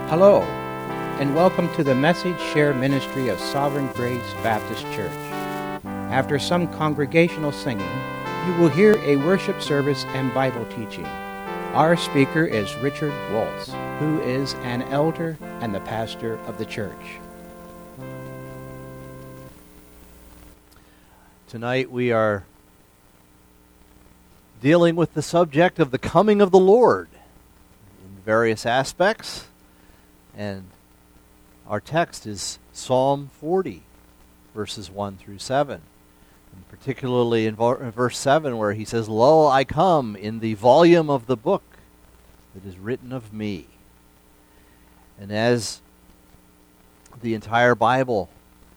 Hello, and welcome to the Message Share Ministry of Sovereign Grace Baptist Church. After some congregational singing, you will hear a worship service and Bible teaching. Our speaker is Richard Waltz, who is an elder and the pastor of the church. Tonight we are dealing with the subject of the coming of the Lord in various aspects. And our text is Psalm 40, verses 1 through 7. And particularly in verse 7 where he says, "Lo, I come in the volume of the book that is written of me." And as the entire Bible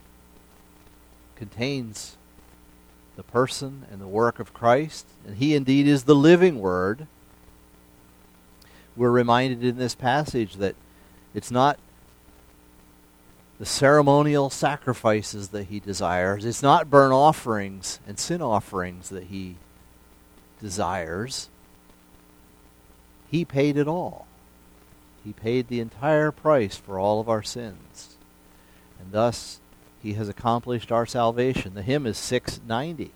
contains the person and the work of Christ, and he indeed is the living Word, we're reminded in this passage that it's not the ceremonial sacrifices that he desires. It's not burnt offerings and sin offerings that he desires. He paid it all. He paid the entire price for all of our sins. And thus, he has accomplished our salvation. The hymn is 690.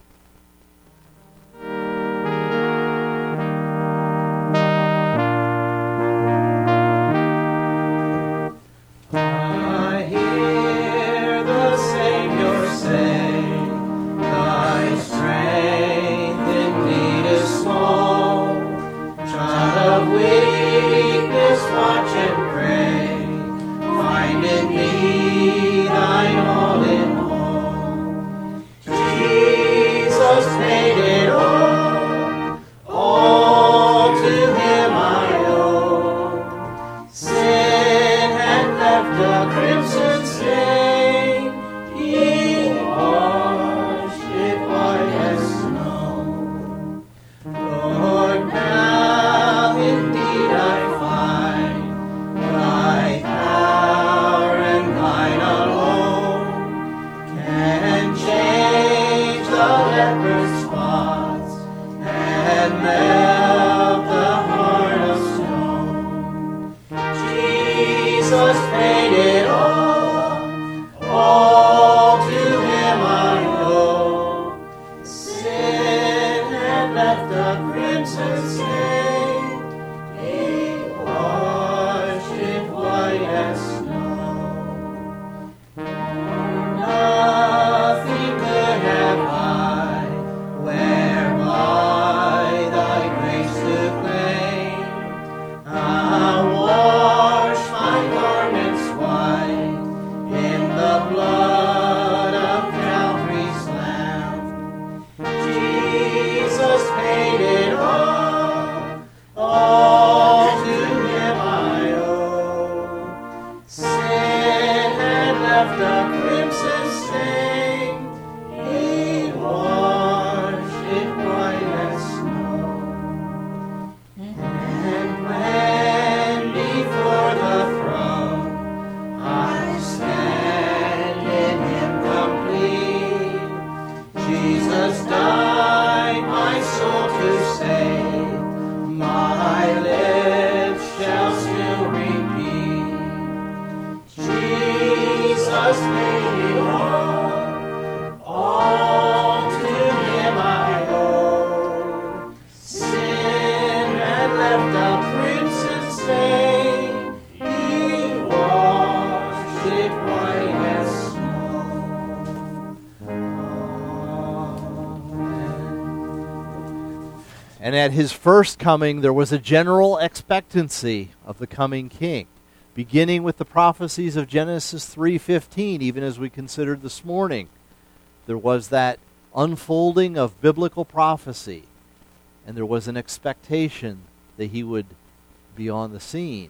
And at his first coming, there was a general expectancy of the coming king, beginning with the prophecies of Genesis 3:15, even as we considered this morning. There was that unfolding of biblical prophecy, and there was an expectation that he would be on the scene.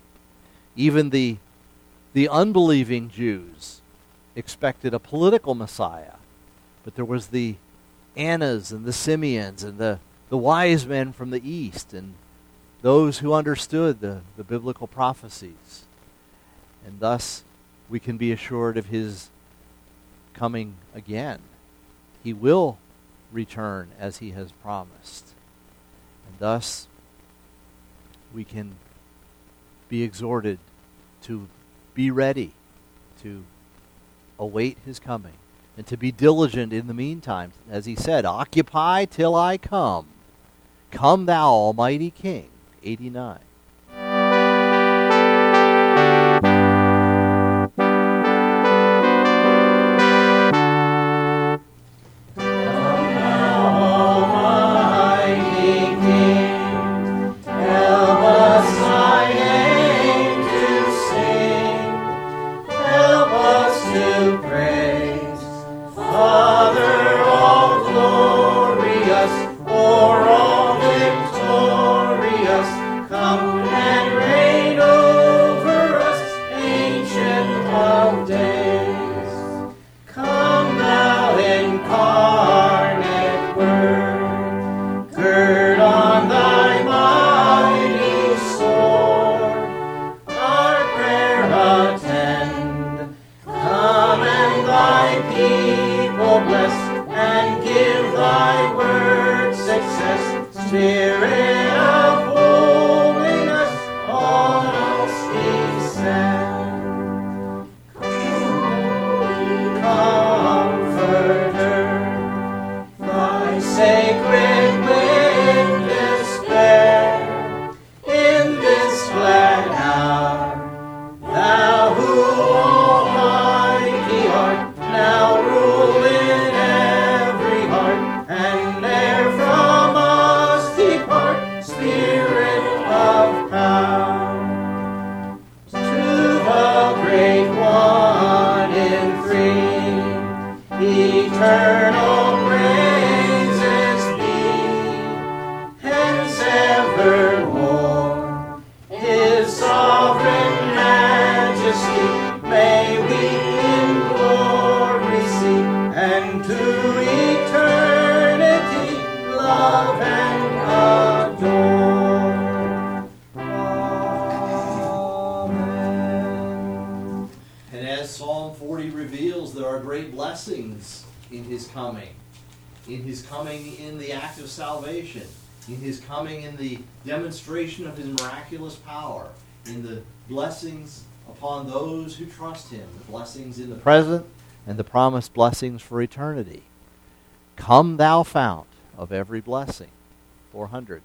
Even the unbelieving Jews expected a political Messiah, but there was the Annas and the Simeons and the wise men from the east and those who understood the biblical prophecies. And thus we can be assured of his coming again. He will return as he has promised. And thus we can be exhorted to be ready to await his coming, and to be diligent in the meantime. As he said, occupy till I come. Come thou almighty King. 89. In his coming, in the demonstration of his miraculous power, in the blessings upon those who trust him, the blessings in the present and the promised blessings for eternity. Come thou fount of every blessing. 400.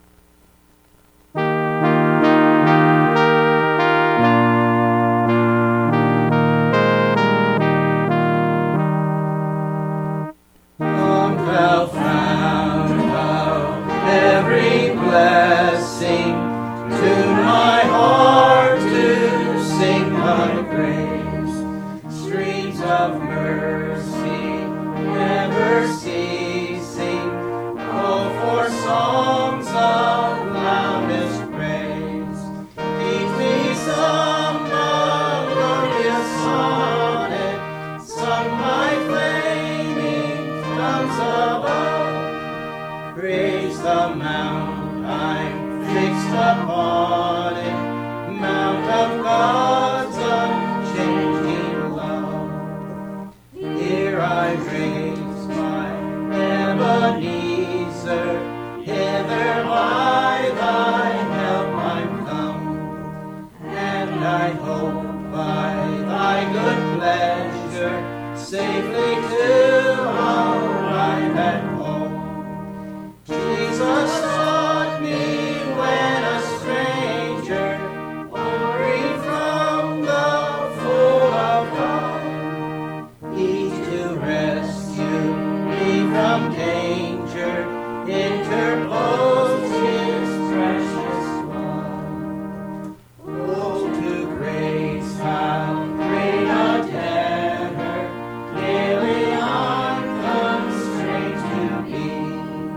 Blessing to my heart to sing thy praise, streams of mercy never ceasing, oh for songs of loudest praise. Teach me some melodious sonnet, sung by flaming tongues above. Praise the mount I'm fixed upon it, mount of God's unchanging love. Here I raise my Ebenezer, hither by thy help I'm come, and I hope by thy good pleasure safely to arrive at home. Jesus taught me when a stranger, wandering from the fold of God, He to rescue me from danger, interposed His precious blood. Oh, to grace how great a debtor daily I'm constrained to be.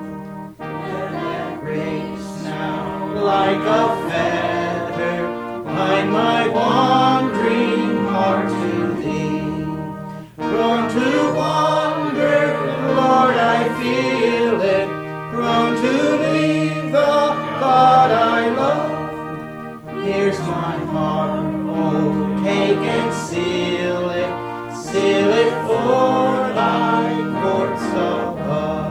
Like a feather, bind my wandering heart to thee. Prone to wander, Lord, I feel it. Prone to leave the God I love. Here's my heart, oh, take and seal it for thy courts above.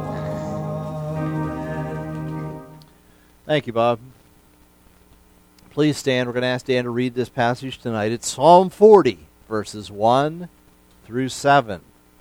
Thank you, Bob. please stand. We're going to ask Dan to read this passage tonight. It's Psalm 40, verses 1 through 7.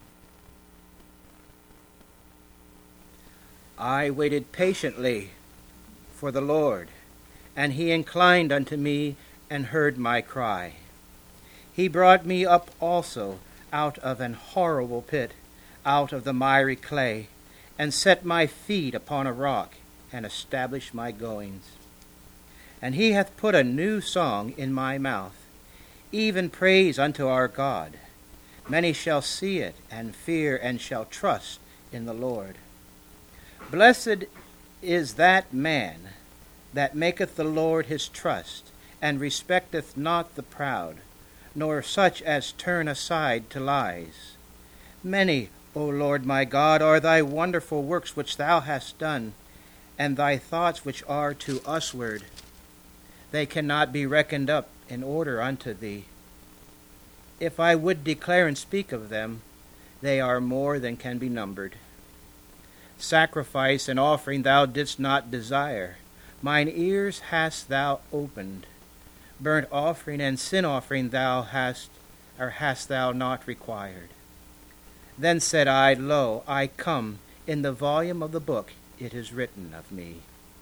I waited patiently for the Lord, and he inclined unto me and heard my cry. He brought me up also out of an horrible pit, out of the miry clay, and set my feet upon a rock, and established my goings. And he hath put a new song in my mouth, even praise unto our God. Many shall see it, and fear, and shall trust in the Lord. Blessed is that man that maketh the Lord his trust, and respecteth not the proud, nor such as turn aside to lies. Many, O Lord my God, are thy wonderful works which thou hast done, and thy thoughts which are to usward. They cannot be reckoned up in order unto thee. If I would declare and speak of them, they are more than can be numbered. Sacrifice and offering thou didst not desire. Mine ears hast thou opened. Burnt offering and sin offering hast thou not required. Then said I, Lo, I come. In the volume of the book it is written of me.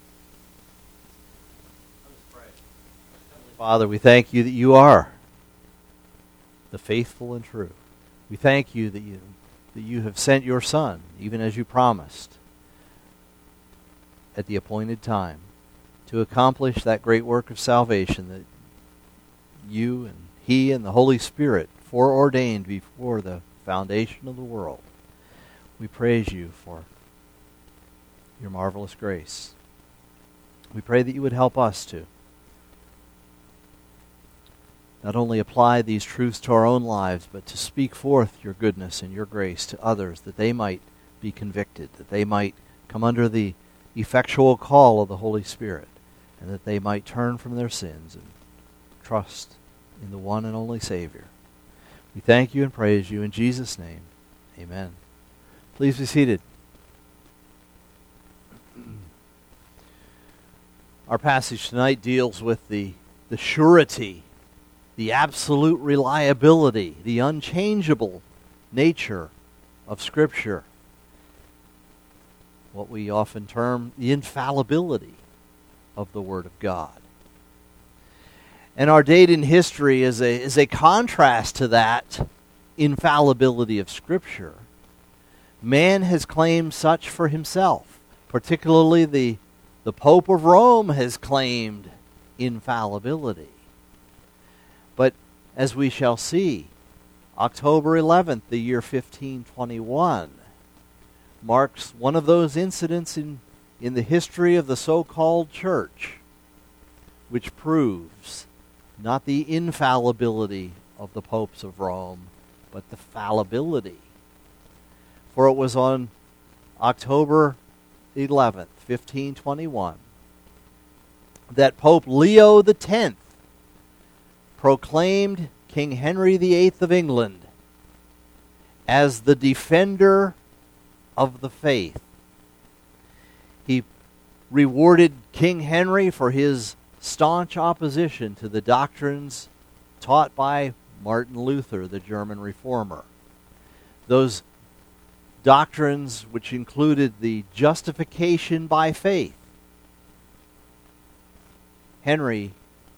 Father, we thank you that you are the faithful and true. We thank you that you have sent your Son, even as you promised, at the appointed time, to accomplish that great work of salvation that you and he and the Holy Spirit foreordained before the foundation of the world. We praise you for your marvelous grace. We pray that you would help us to not only apply these truths to our own lives, but to speak forth your goodness and your grace to others, that they might be convicted, that they might come under the effectual call of the Holy Spirit, and that they might turn from their sins and trust in the one and only Savior. We thank you and praise you in Jesus' name. Amen. Please be seated. Our passage tonight deals with the surety, the absolute reliability, the unchangeable nature of Scripture. What we often term the infallibility of the Word of God. And our date in history is a contrast to that infallibility of Scripture. Man has claimed such for himself. Particularly the Pope of Rome has claimed infallibility. But as we shall see, October 11th, the year 1521, marks one of those incidents in the history of the so-called church which proves not the infallibility of the popes of Rome, but the fallibility. For it was on October 11th, 1521, that Pope Leo X proclaimed King Henry VIII of England as the defender of the faith. He rewarded King Henry for his staunch opposition to the doctrines taught by Martin Luther, the German reformer. Those doctrines which included the justification by faith. Henry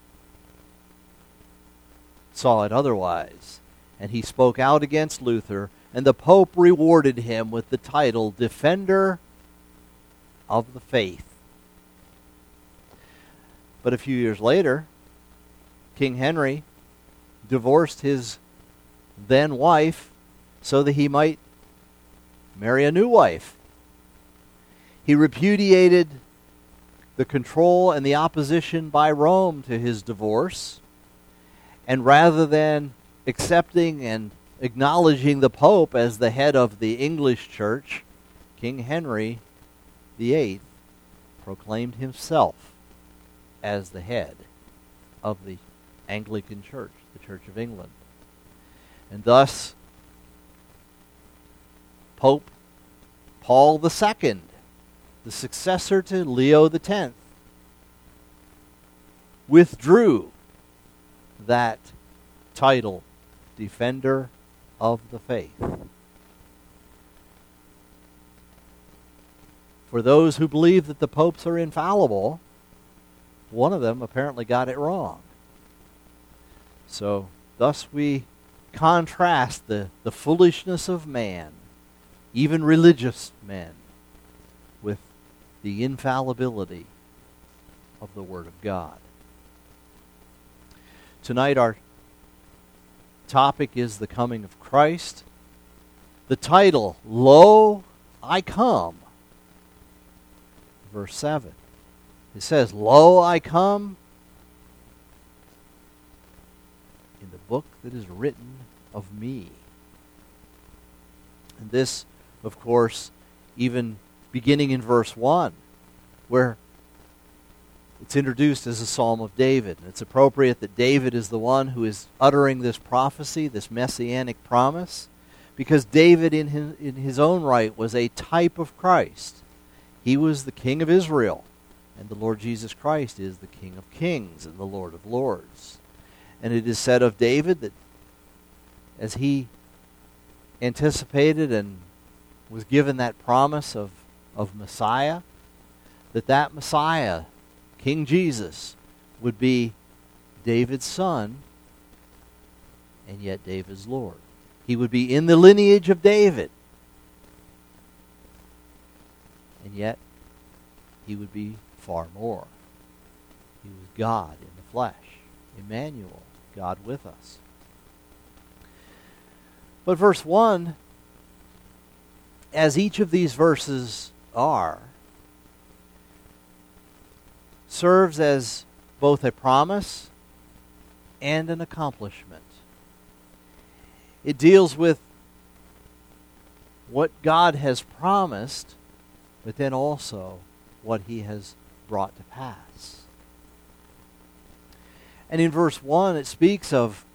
saw it otherwise, and he spoke out against Luther, and the Pope rewarded him with the title Defender of the Faith. But a few years later, King Henry divorced his then wife so that he might marry a new wife. He repudiated the control and the opposition by Rome to his divorce, and rather than accepting and acknowledging the Pope as the head of the English church, King Henry VIII proclaimed himself as the head of the Anglican Church, the Church of England. And thus, Pope Paul II, the successor to Leo X, withdrew that title, Defender of the Faith. For those who believe that the popes are infallible, one of them apparently got it wrong. So, thus we contrast the foolishness of man, even religious men, with the infallibility of the Word of God. Tonight our topic is the coming of Christ. The title, Lo, I Come. Verse 7. It says, Lo, I come in the book that is written of me. And this, of course, even beginning in verse 1, where it's introduced as a Psalm of David. And it's appropriate that David is the one who is uttering this prophecy, this messianic promise, because David in his own right was a type of Christ. He was the King of Israel, and the Lord Jesus Christ is the King of Kings and the Lord of Lords. And it is said of David that as he anticipated and was given that promise of Messiah, that Messiah, King Jesus, would be David's son, and yet David's Lord. He would be in the lineage of David, and yet he would be far more. He was God in the flesh, Emmanuel, God with us. But verse 1, as each of these verses are, serves as both a promise and an accomplishment. It deals with what God has promised, but then also what he has brought to pass. And in verse 1 it speaks of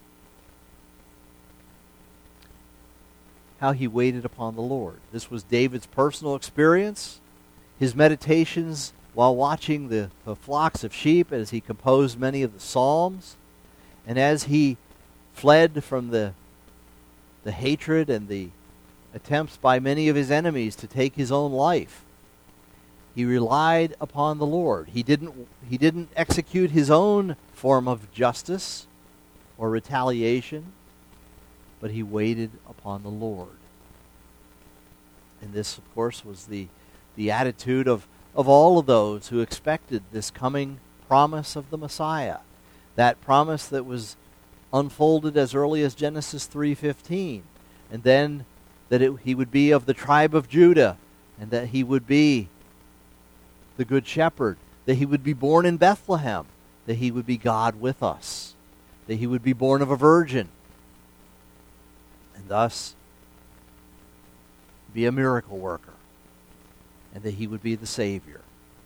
how he waited upon the Lord. This was David's personal experience, his meditations while watching the flocks of sheep as he composed many of the Psalms, and as he fled from the hatred and the attempts by many of his enemies to take his own life. He relied upon the Lord. He didn't execute his own form of justice or retaliation, but he waited upon the Lord. And this, of course, was the attitude of all of those who expected this coming promise of the Messiah. That promise that was unfolded as early as Genesis 3:15, and then that he would be of the tribe of Judah, and that he would be the Good Shepherd, that he would be born in Bethlehem, that he would be God with us, that he would be born of a virgin, and thus be a miracle worker, and that he would be the Savior.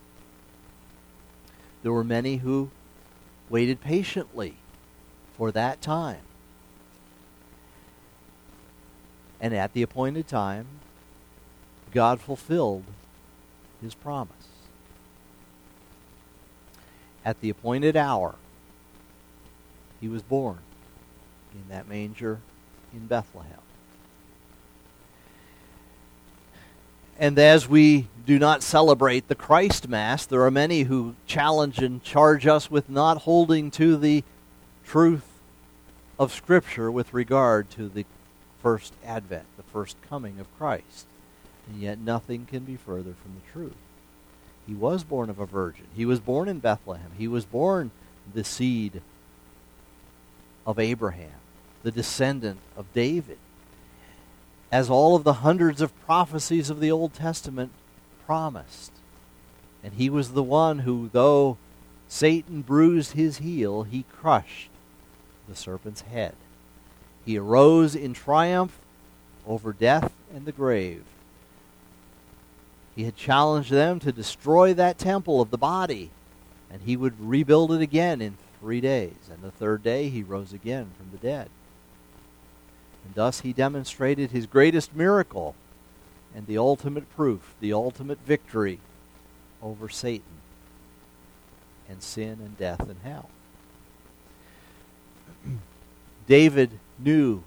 There were many who waited patiently for that time. And at the appointed time, God fulfilled his promise. At the appointed hour, he was born in that manger in Bethlehem. And as we do not celebrate the Christ Mass, there are many who challenge and charge us with not holding to the truth of Scripture with regard to the first advent, the first coming of Christ. And yet nothing can be further from the truth. He was born of a virgin. He was born in Bethlehem. He was born the seed of Abraham, the descendant of David. As all of the hundreds of prophecies of the Old Testament promised. And he was the one who, though Satan bruised his heel, he crushed the serpent's head. He arose in triumph over death and the grave. He had challenged them to destroy that temple of the body, and he would rebuild it again in 3 days. And the third day he rose again from the dead. And thus he demonstrated his greatest miracle and the ultimate proof, the ultimate victory over Satan and sin and death and hell. David knew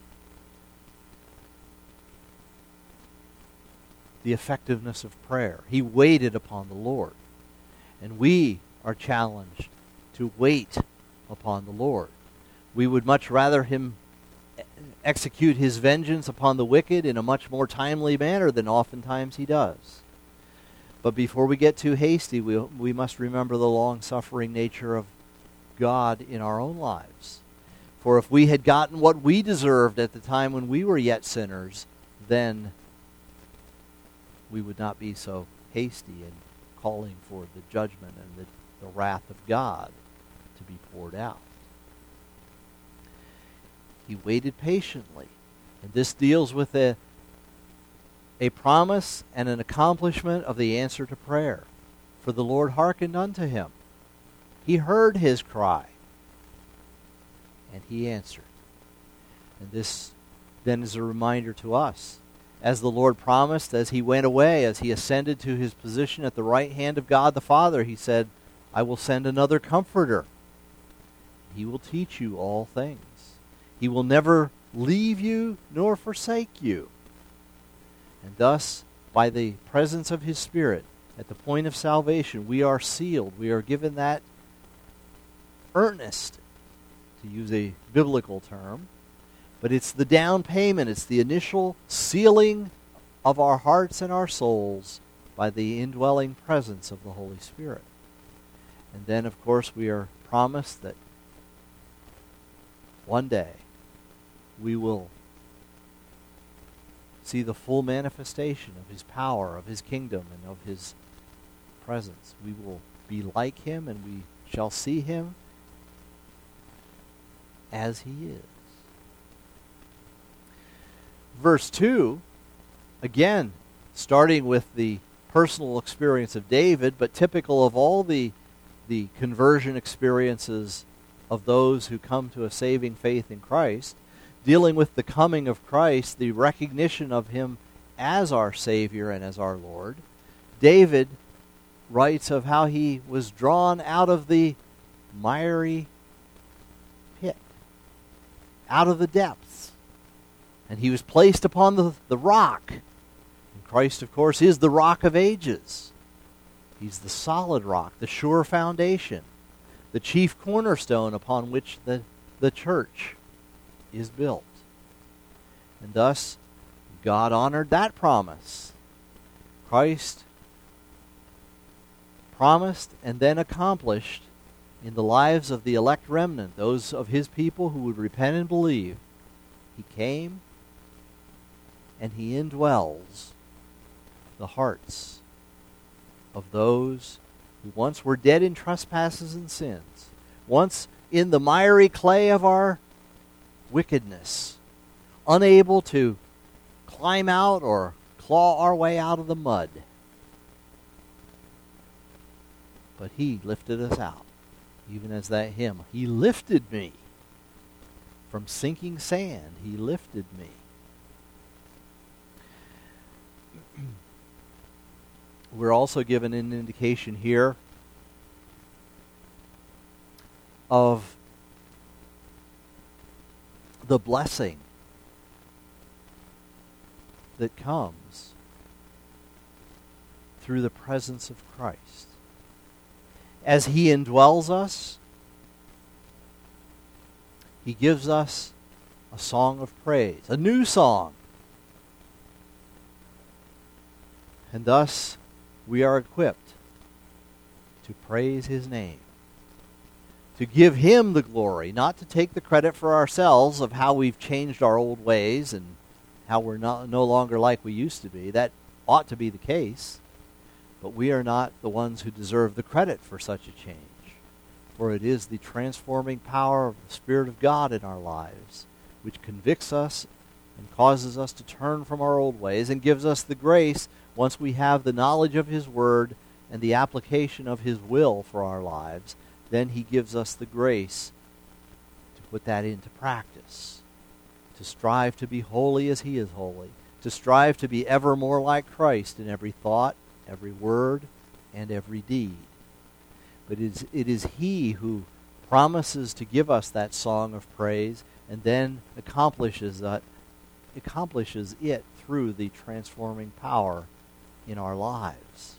the effectiveness of prayer. He waited upon the Lord. And we are challenged to wait upon the Lord. We would much rather him execute his vengeance upon the wicked in a much more timely manner than oftentimes he does. But before we get too hasty, we must remember the long-suffering nature of God in our own lives. For if we had gotten what we deserved at the time when we were yet sinners, then we would not be so hasty in calling for the judgment and the wrath of God to be poured out. He waited patiently. And this deals with a promise and an accomplishment of the answer to prayer. For the Lord hearkened unto him. He heard his cry, and he answered. And this then is a reminder to us. As the Lord promised, as he went away, as he ascended to his position at the right hand of God the Father, he said, I will send another comforter. He will teach you all things. He will never leave you nor forsake you. And thus, by the presence of his Spirit, at the point of salvation, we are sealed. We are given that earnest, to use a biblical term. But it's the down payment. It's the initial sealing of our hearts and our souls by the indwelling presence of the Holy Spirit. And then, of course, we are promised that one day we will see the full manifestation of his power, of his kingdom, and of his presence. We will be like him, and we shall see him as he is. Verse 2, again, starting with the personal experience of David, but typical of all the conversion experiences of those who come to a saving faith in Christ, dealing with the coming of Christ, the recognition of him as our Savior and as our Lord. David writes of how he was drawn out of the miry pit, out of the depths, and he was placed upon the rock. And Christ, of course, is the rock of ages. He's the solid rock, the sure foundation, the chief cornerstone upon which the church is built. And thus, God honored that promise. Christ promised and then accomplished in the lives of the elect remnant, those of his people who would repent and believe. He came and he indwells the hearts of those who once were dead in trespasses and sins, once in the miry clay of our wickedness, unable to climb out or claw our way out of the mud. But he lifted us out, even as that hymn. He lifted me from sinking sand. He lifted me. We're also given an indication here of the blessing that comes through the presence of Christ. As he indwells us, he gives us a song of praise, a new song. And thus, we are equipped to praise his name, to give him the glory, not to take the credit for ourselves of how we've changed our old ways and how we're no longer like we used to be. That ought to be the case. But we are not the ones who deserve the credit for such a change. For it is the transforming power of the Spirit of God in our lives which convicts us and causes us to turn from our old ways and gives us the grace, once we have the knowledge of his word and the application of his will for our lives, then he gives us the grace to put that into practice, to strive to be holy as he is holy, to strive to be ever more like Christ in every thought, every word, and every deed. But it is He who promises to give us that song of praise and then accomplishes it through the transforming power in our lives.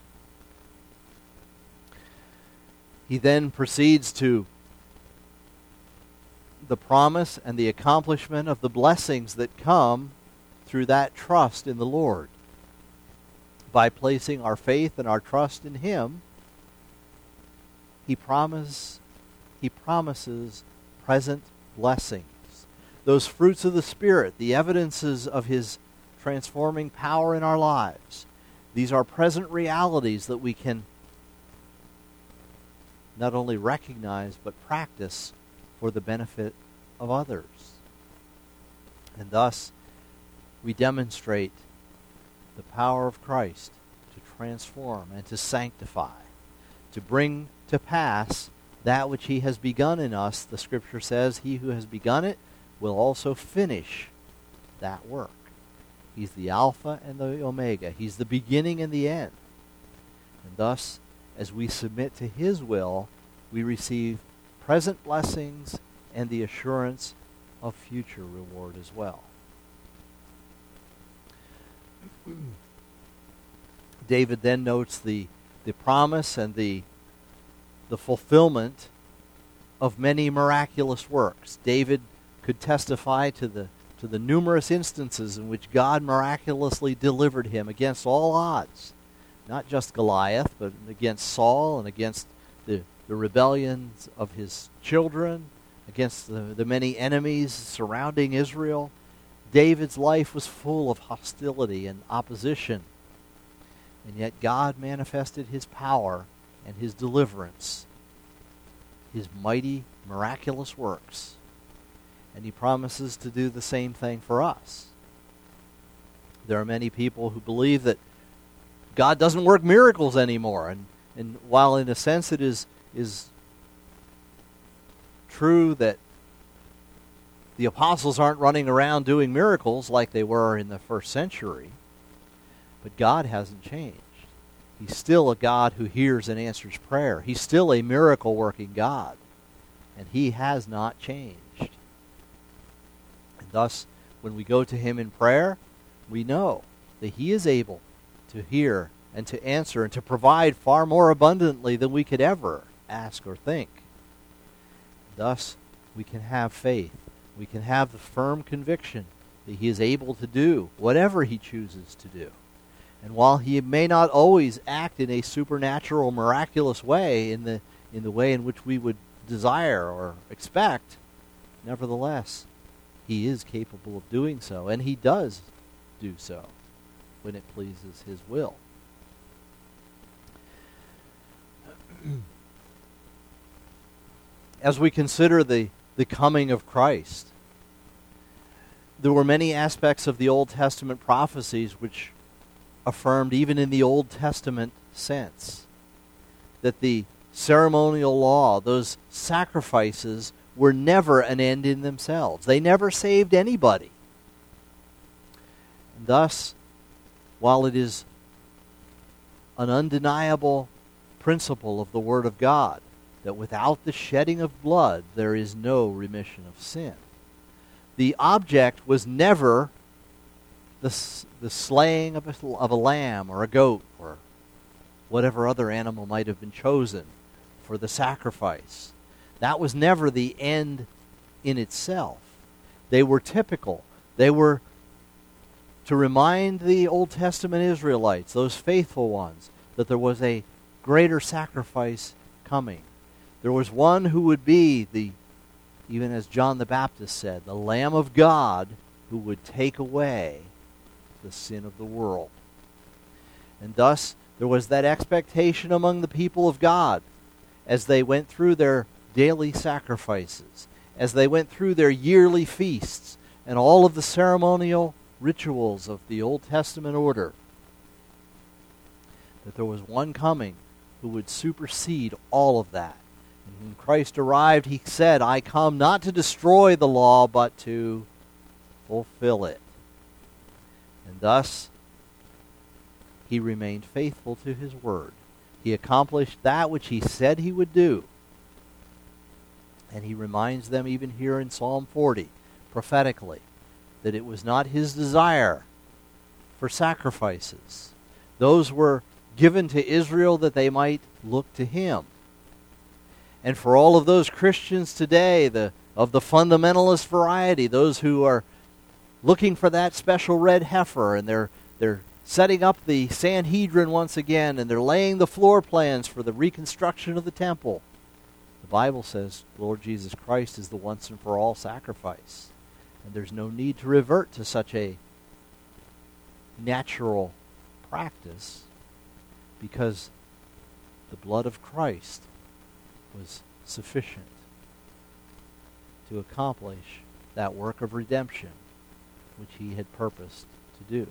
He then proceeds to the promise and the accomplishment of the blessings that come through that trust in the Lord. By placing our faith and our trust in Him, He promises present blessings. Those fruits of the Spirit, the evidences of His transforming power in our lives. These are present realities that we can not only recognize but practice for the benefit of others. And thus, we demonstrate the power of Christ to transform and to sanctify, to bring to pass that which He has begun in us. The Scripture says, He who has begun it will also finish that work. He's the Alpha and the Omega. He's the beginning and the end. And thus, as we submit to His will, we receive present blessings and the assurance of future reward as well. David then notes the promise and the fulfillment of many miraculous works. David could testify to the numerous instances in which God miraculously delivered him against all odds. Not just Goliath, but against Saul and against the rebellions of his children, against the many enemies surrounding Israel. David's life was full of hostility and opposition. And yet God manifested His power and His deliverance, His mighty, miraculous works. And He promises to do the same thing for us. There are many people who believe that God doesn't work miracles anymore. And while in a sense it is true that the apostles aren't running around doing miracles like they were in the first century, but God hasn't changed. He's still a God who hears and answers prayer. He's still a miracle-working God, and He has not changed. And thus, when we go to Him in prayer, we know that He is able to hear and to answer and to provide far more abundantly than we could ever ask or think. Thus, we can have faith. We can have the firm conviction that He is able to do whatever He chooses to do. And while He may not always act in a supernatural, miraculous way, in the way in which we would desire or expect, nevertheless, He is capable of doing so, and He does do so when it pleases His will. As we consider the coming of Christ, there were many aspects of the Old Testament prophecies which affirmed, even in the Old Testament sense, that the ceremonial law, those sacrifices, were never an end in themselves. They never saved anybody. And thus, while it is an undeniable principle of the Word of God that without the shedding of blood there is no remission of sin, the object was never the slaying of a lamb or a goat or whatever other animal might have been chosen for the sacrifice. That was never the end in itself. They were typical. They were to remind the Old Testament Israelites, those faithful ones, that there was a greater sacrifice coming. There was one who would be even as John the Baptist said, the Lamb of God who would take away the sin of the world. And thus, there was that expectation among the people of God as they went through their daily sacrifices, as they went through their yearly feasts, and all of the ceremonial rituals of the Old Testament order, that there was one coming who would supersede all of that. And when Christ arrived, He said, I come not to destroy the law, but to fulfill it. And thus, He remained faithful to His word. He accomplished that which he said he would do. And he reminds them even here in Psalm 40, prophetically, that it was not his desire for sacrifices. Those were given to Israel that they might look to him. And for all of those Christians today, of the fundamentalist variety, those who are looking for that special red heifer, and they're setting up the Sanhedrin once again, and they're laying the floor plans for the reconstruction of the temple. The Bible says Lord Jesus Christ is the once and for all sacrifice. And there's no need to revert to such a natural practice, because the blood of Christ was sufficient to accomplish that work of redemption which he had purposed to do.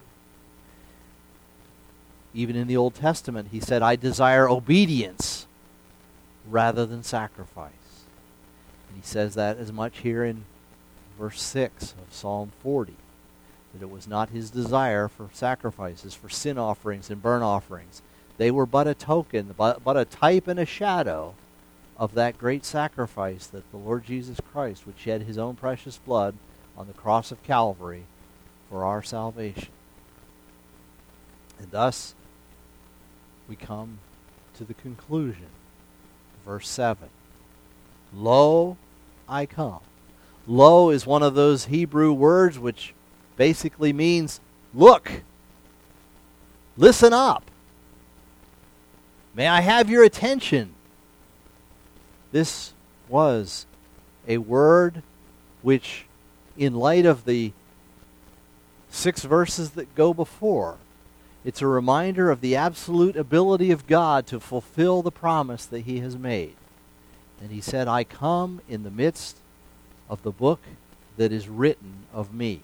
Even in the Old Testament, he said, I desire obedience rather than sacrifice. And he says that as much here in verse 6 of Psalm 40, that it was not his desire for sacrifices, for sin offerings and burnt offerings. They were but a token, but a type and a shadow of that great sacrifice that the Lord Jesus Christ would shed his own precious blood on the cross of Calvary for our salvation. And thus, we come to the conclusion. Verse 7. Lo, I come. Lo is one of those Hebrew words which basically means, look, listen up. May I have your attention? This was a word which, in light of the 6 verses that go before, it's a reminder of the absolute ability of God to fulfill the promise that he has made. And he said, I come in the midst of the book that is written of me.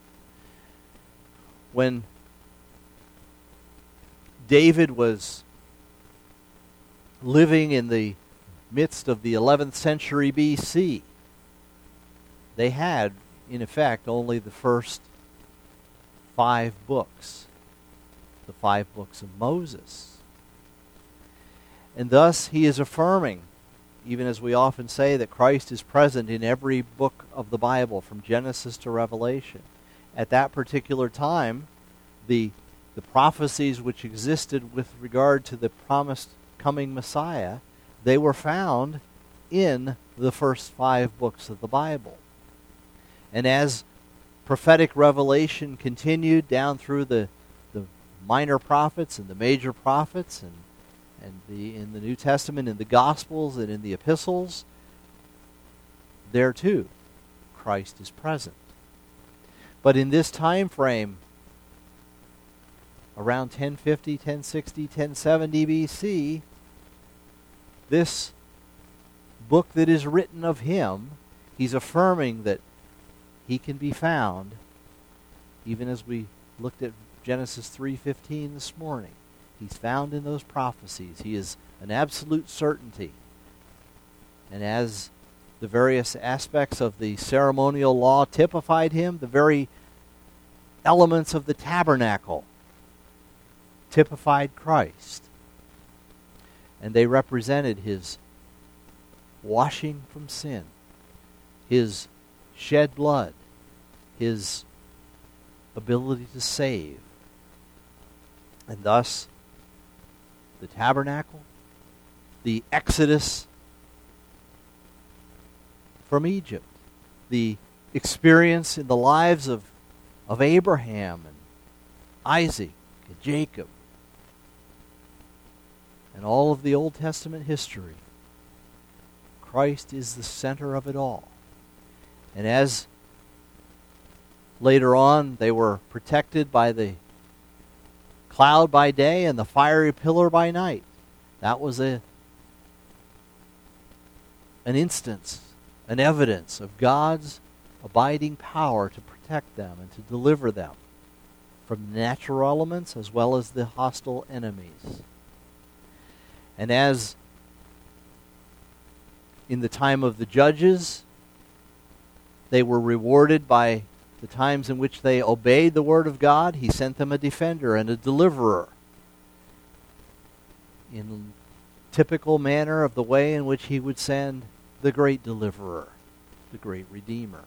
When David was living in the midst of the 11th century BC, they had, in effect, only the first 5 books. The 5 books of Moses. And thus he is affirming, even as we often say, that Christ is present in every book of the Bible, from Genesis to Revelation. At that particular time, the prophecies which existed with regard to the promised coming Messiah, they were found in the first 5 books of the Bible. And as prophetic revelation continued down through the minor prophets and the major prophets, and in the New Testament, in the Gospels and in the epistles, there too Christ is present. But in this time frame, around 1050, 1060, 1070 BC, this book that is written of him, he's affirming that he can be found, even as we looked at Genesis 3:15 this morning. He's found in those prophecies. He is an absolute certainty. And as the various aspects of the ceremonial law typified him, the very elements of the tabernacle typified Christ. And they represented his washing from sin, his shed blood, his ability to save. And thus, the tabernacle, the exodus from Egypt, the experience in the lives of Abraham and Isaac and Jacob, and all of the Old Testament history, Christ is the center of it all. And as later on they were protected by the cloud by day and the fiery pillar by night, that was an instance, an evidence of God's abiding power to protect them and to deliver them from the natural elements as well as the hostile enemies. And as in the time of the judges, they were rewarded by the times in which they obeyed the word of God, he sent them a defender and a deliverer. In typical manner of the way in which he would send the great deliverer, the great Redeemer.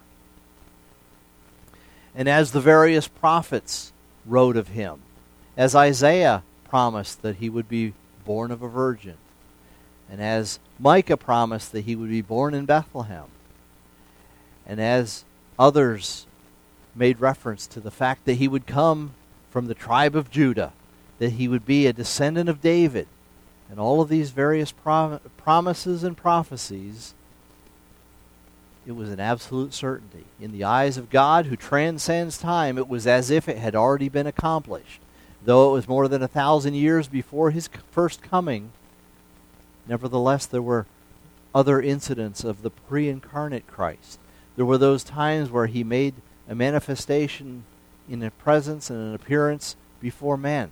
And as the various prophets wrote of him, as Isaiah promised that he would be born of a virgin, and as Micah promised that he would be born in Bethlehem, and as others made reference to the fact that he would come from the tribe of Judah, that he would be a descendant of David, and all of these various promises and prophecies, it was an absolute certainty. In the eyes of God, who transcends time, it was as if it had already been accomplished. Though it was more than 1,000 years before his first coming, nevertheless there were other incidents of the pre-incarnate Christ. There were those times where he made a manifestation in a presence and an appearance before men.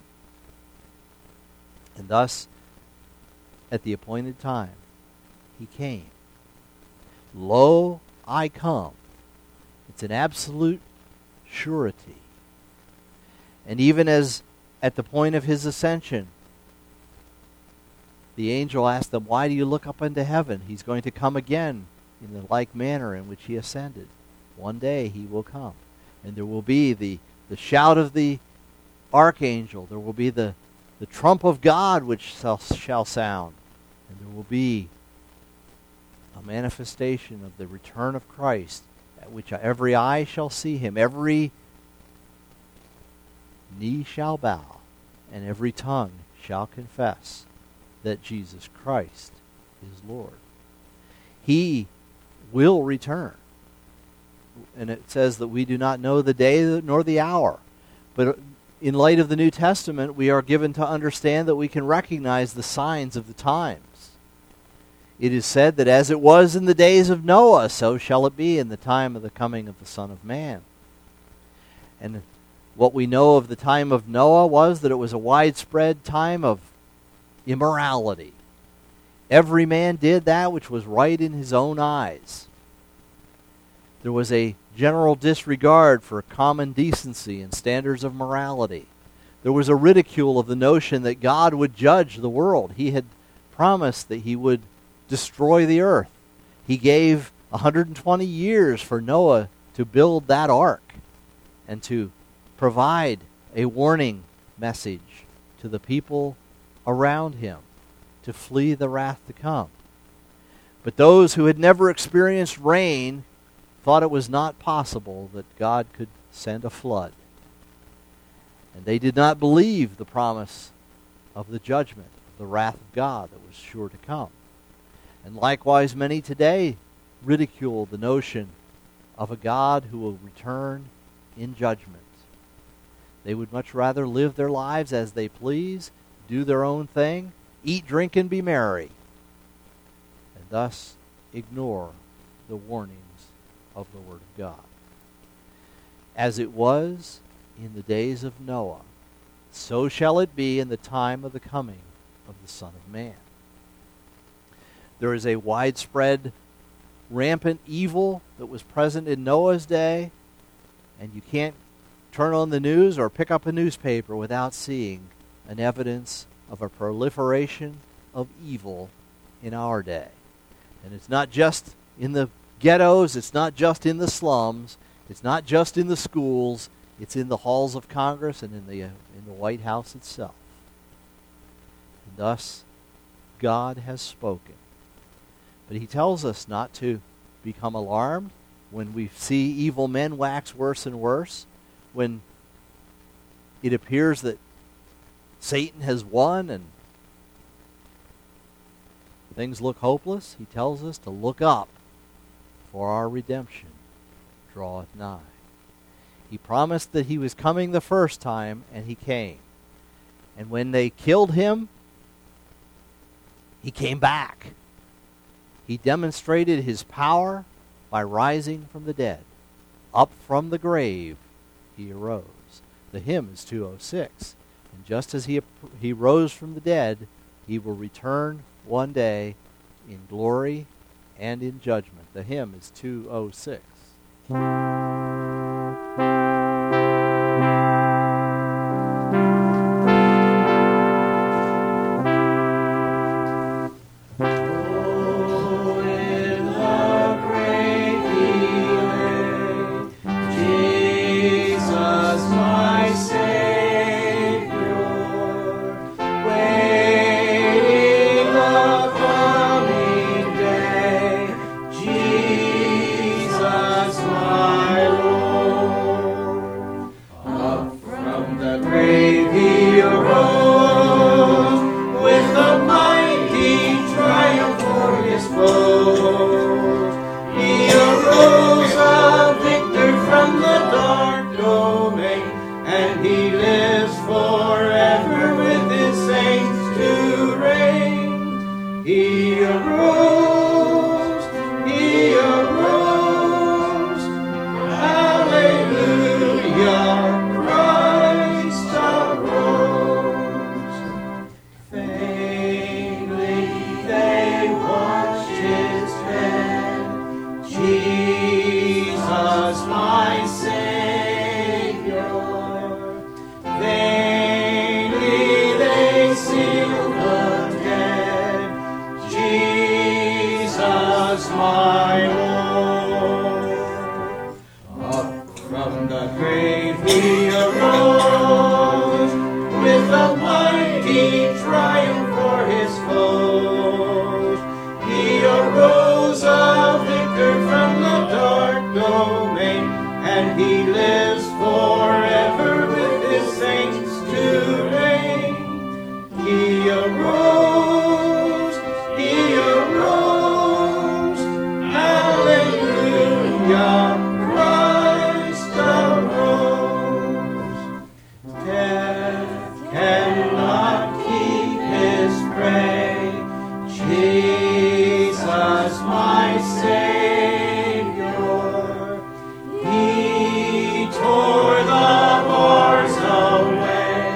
And thus, at the appointed time, he came. Lo, I come. It's an absolute surety. And even as at the point of his ascension, the angel asked them, why do you look up into heaven? He's going to come again in the like manner in which he ascended. One day he will come. And there will be the shout of the archangel. There will be the trump of God which shall sound. And there will be a manifestation of the return of Christ, at which every eye shall see him, every knee shall bow, and every tongue shall confess that Jesus Christ is Lord. He will return. And it says that we do not know the day nor the hour. But in light of the New Testament, we are given to understand that we can recognize the signs of the times. It is said that as it was in the days of Noah, so shall it be in the time of the coming of the Son of Man. And what we know of the time of Noah was that it was a widespread time of immorality. Every man did that which was right in his own eyes. There was a general disregard for common decency and standards of morality. There was a ridicule of the notion that God would judge the world. He had promised that he would destroy the earth. He gave 120 years for Noah to build that ark and to provide a warning message to the people around him to flee the wrath to come. But those who had never experienced rain thought it was not possible that God could send a flood. And they did not believe the promise of the judgment, the wrath of God that was sure to come. And likewise, many today ridicule the notion of a God who will return in judgment. They would much rather live their lives as they please, do their own thing, eat, drink, and be merry, and thus ignore the warnings of the Word of God. As it was in the days of Noah, so shall it be in the time of the coming of the Son of Man. There is a widespread, rampant evil that was present in Noah's day, and you can't turn on the news or pick up a newspaper without seeing an evidence of a proliferation of evil in our day. And it's not just in the ghettos, it's not just in the slums, it's not just in the schools, it's in the halls of Congress and in the White House itself. And thus, God has spoken. But he tells us not to become alarmed when we see evil men wax worse and worse, when it appears that Satan has won and things look hopeless. He tells us to look up, for our redemption draweth nigh. He promised that he was coming the first time, and he came. And when they killed him, he came back. He demonstrated his power by rising from the dead. Up from the grave he arose. The hymn is 206. And just as he rose from the dead, he will return one day in glory and in judgment. The hymn is 206. my Lord. Up from the grave he arose, with a mighty triumph for his foes. He arose a victor from the dark domain, and he lives forever with his saints to reign. He arose, hallelujah, Christ arose. Death cannot keep his prey, Jesus my Savior. He tore the bars away,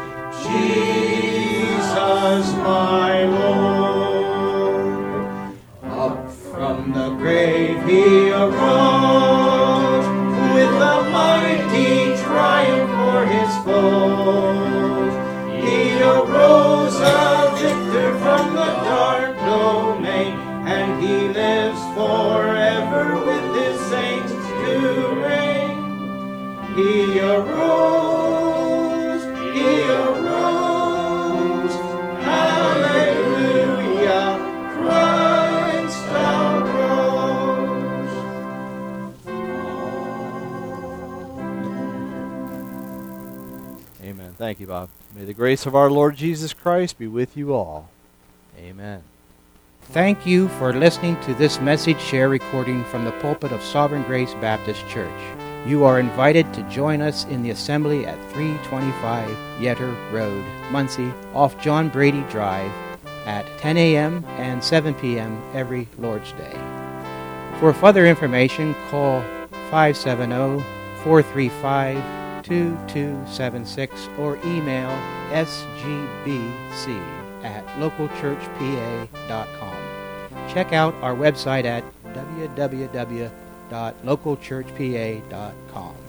Jesus my Lord. Up from the grave he arose, with a mighty triumph for his foes. He arose a victor from the dark domain, and he lives forever with his saints to reign. He arose, hallelujah, Christ arose. Amen. Thank you, Bob. May the grace of our Lord Jesus Christ be with you all. Amen. Thank you for listening to this message share recording from the pulpit of Sovereign Grace Baptist Church. You are invited to join us in the assembly at 325 Yetter Road, Muncie, off John Brady Drive, at 10 a.m. and 7 p.m. every Lord's Day. For further information, call 570-435-2276 or email sgbc@localchurchpa.com. Check out our website at www.localchurchpa.com.